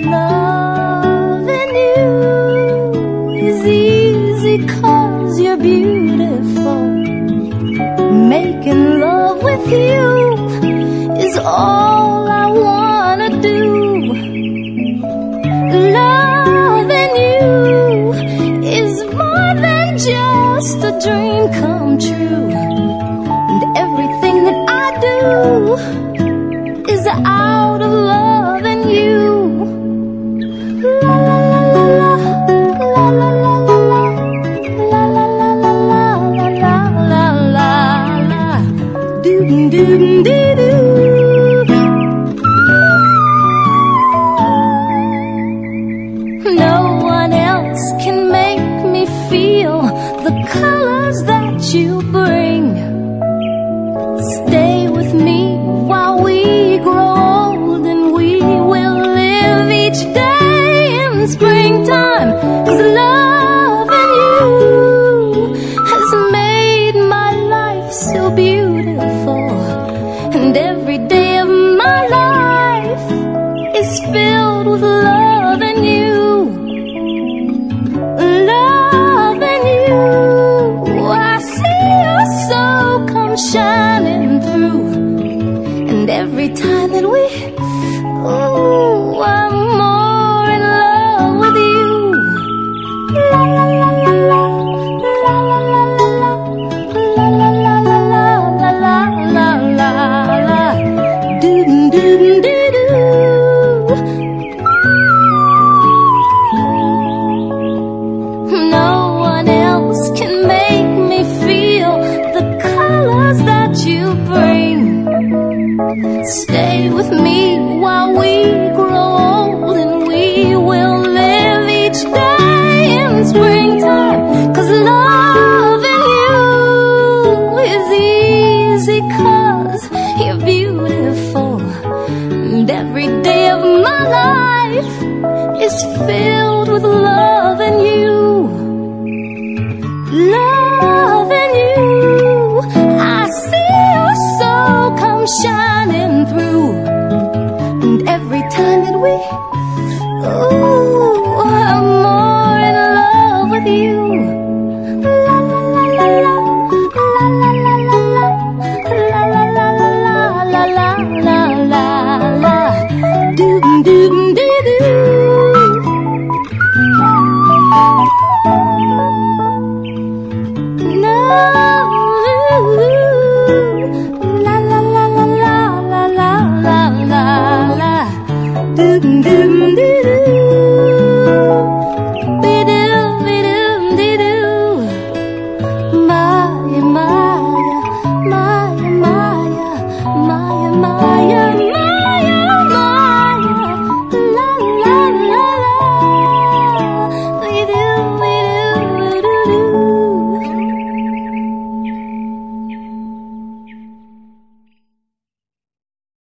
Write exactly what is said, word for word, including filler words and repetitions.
Loving you is easy 'cause you're beautiful. Making love with you is all I wanna do. Loving you is more than just a dream come true. And everything that I do is out of loving you. La la la la la, la la la la la, la la la la la, la la la la, doo doo doo doo doo. No one else can make me feel the colors that you bring. Stay with me while we grow old, and we will live each day in springtime. 'Cause loving you has made my life so beautiful, and every day of my life is filled with loving you. Loving you, I see your soul come shining through. And every time that we, ooh, I'm more in love with you. La la la la la, la la la la la, la la la la la, la la la la, doo doo doo doo doo. No one else can make me feel the colors that you bring. Stay with me while we grow old, and we will live each day in springtime. 'Cause loving you is easy 'cause you're beautiful, and every day of my life is filled with loving you. Loving you, I see your soul come shining through. And every time that we, ooh, I'm more in love with you. La la la la la, la la la la la, la la la la la, la la la la, doo doo doo.